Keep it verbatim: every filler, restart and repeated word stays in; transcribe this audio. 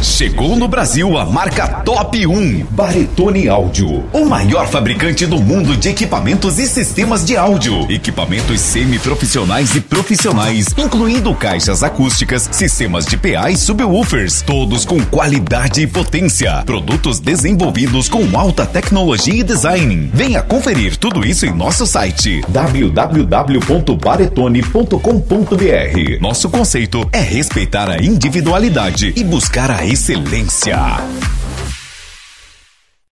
Chegou no Brasil a marca Top um, Baretone Áudio, o maior fabricante do mundo de equipamentos e sistemas de áudio. Equipamentos semi-profissionais e profissionais, incluindo caixas acústicas, sistemas de P A e subwoofers, todos com qualidade e potência. Produtos desenvolvidos com alta tecnologia e design. Venha conferir tudo isso em nosso site w w w ponto baretone ponto com ponto b r. Nosso conceito é respeitar a individualidade e buscar a excelência.